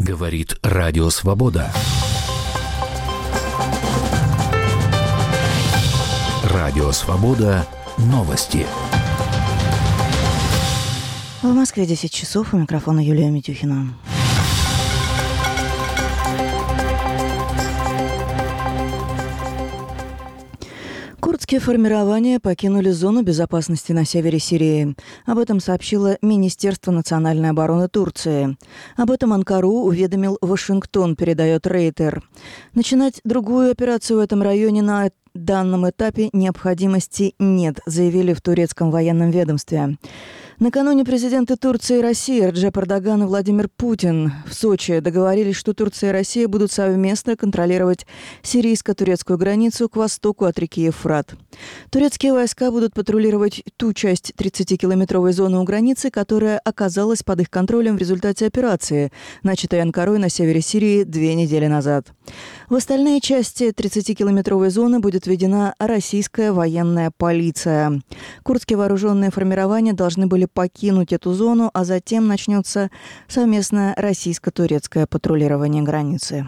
Говорит Радио Свобода. Радио Свобода. Новости. В Москве 10 часов. У микрофона Юлия Митюхина. Курдские формирования покинули зону безопасности на севере Сирии. Об этом сообщило Министерство национальной обороны Турции. Об этом Анкару уведомил Вашингтон, передает Рейтер. Начинать другую операцию в этом районе на данном этапе необходимости нет, заявили в турецком военном ведомстве. Накануне президенты Турции и России Реджеп Эрдоган и Владимир Путин в Сочи договорились, что Турция и Россия будут совместно контролировать сирийско-турецкую границу к востоку от реки Евфрат. Турецкие войска будут патрулировать ту часть 30-километровой зоны у границы, которая оказалась под их контролем в результате операции, начатой Анкарой на севере Сирии 2 недели назад. В остальные части 30-километровой зоны будет введена российская военная полиция. Курдские вооруженные формирования должны были покинуть эту зону, а затем начнется совместное российско-турецкое патрулирование границы.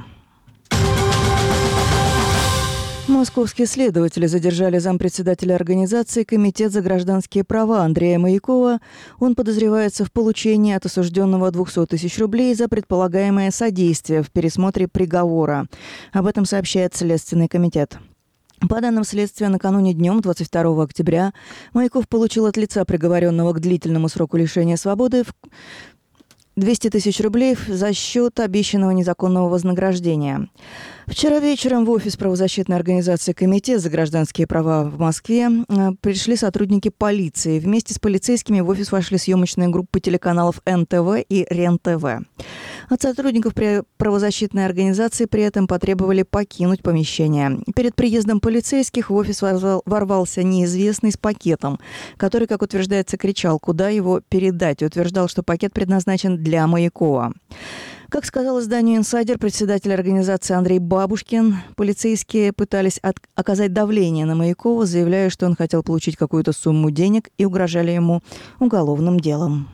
Московские следователи задержали зампредседателя организации «Комитет за гражданские права» Андрея Маякова. Он подозревается в получении от осужденного 200 тысяч рублей за предполагаемое содействие в пересмотре приговора. Об этом сообщает Следственный комитет. По данным следствия, накануне днем 22 октября Маяков получил от лица приговоренного к длительному сроку лишения свободы 200 тысяч рублей за счет обещанного незаконного вознаграждения. Вчера вечером в офис правозащитной организации «Комитет за гражданские права» в Москве пришли сотрудники полиции. Вместе с полицейскими в офис вошли съемочные группы телеканалов НТВ и РЕН-ТВ. От сотрудников правозащитной организации при этом потребовали покинуть помещение. Перед приездом полицейских в офис ворвался неизвестный с пакетом, который, как утверждается, кричал, куда его передать, и утверждал, что пакет предназначен для Маякова. Как сказал изданию «Инсайдер» председатель организации Андрей Бабушкин, полицейские пытались оказать давление на Маякова, заявляя, что он хотел получить какую-то сумму денег, и угрожали ему уголовным делом.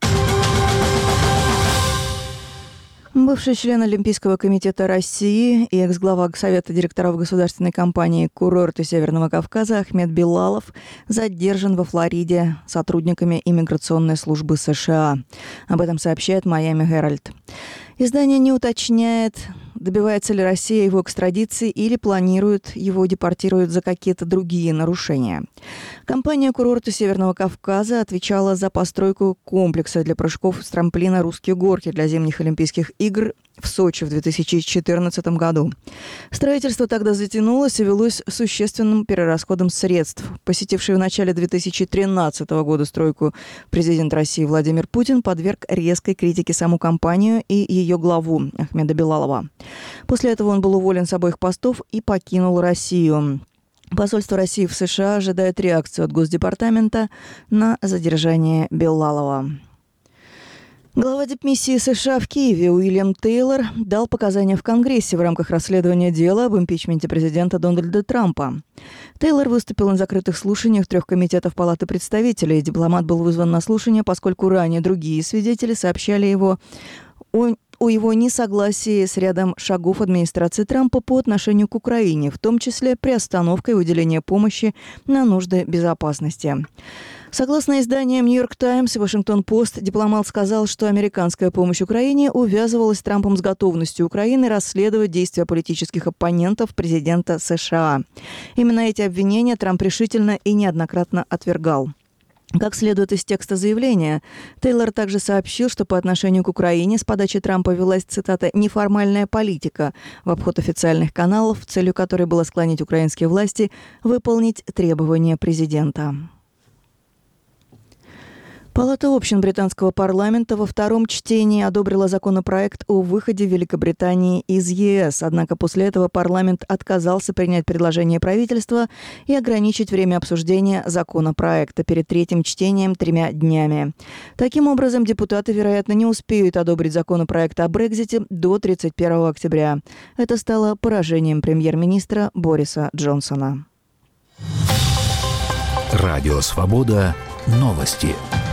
Бывший член Олимпийского комитета России и экс-глава Совета директоров государственной компании «Курорты Северного Кавказа» Ахмед Билалов задержан во Флориде сотрудниками иммиграционной службы США. Об этом сообщает «Майами Herald». Издание не уточняет, добивается ли Россия его экстрадиции или планирует его депортировать за какие-то другие нарушения. Компания «Курорты Северного Кавказа» отвечала за постройку комплекса для прыжков с трамплина «Русские горки» для зимних Олимпийских игр в Сочи в 2014 году. Строительство тогда затянулось и велось существенным перерасходом средств. Посетивший в начале 2013 года стройку президент России Владимир Путин подверг резкой критике саму компанию и ее главу Ахмеда Билалова. После этого он был уволен с обоих постов и покинул Россию. Посольство России в США ожидает реакцию от Госдепартамента на задержание Билалова. Глава дипмиссии США в Киеве Уильям Тейлор дал показания в Конгрессе в рамках расследования дела об импичменте президента Дональда Трампа. Тейлор выступил на закрытых слушаниях 3 комитетов Палаты представителей. Дипломат был вызван на слушание, поскольку ранее другие свидетели сообщали о его несогласии с рядом шагов администрации Трампа по отношению к Украине, в том числе приостановкой выделения помощи на нужды безопасности. Согласно изданиям «Нью-Йорк Таймс» и «Вашингтон-Пост», дипломат сказал, что американская помощь Украине увязывалась Трампом с готовностью Украины расследовать действия политических оппонентов президента США. Именно эти обвинения Трамп решительно и неоднократно отвергал. Как следует из текста заявления, Тейлор также сообщил, что по отношению к Украине с подачи Трампа велась, цитата, «неформальная политика» в обход официальных каналов, целью которой было склонить украинские власти выполнить требования президента. Палата общин британского парламента во втором чтении одобрила законопроект о выходе Великобритании из ЕС. Однако после этого парламент отказался принять предложение правительства и ограничить время обсуждения законопроекта перед третьим чтением 3 днями. Таким образом, депутаты, вероятно, не успеют одобрить законопроект о Брексите до 31 октября. Это стало поражением премьер-министра Бориса Джонсона. Радио «Свобода». Новости.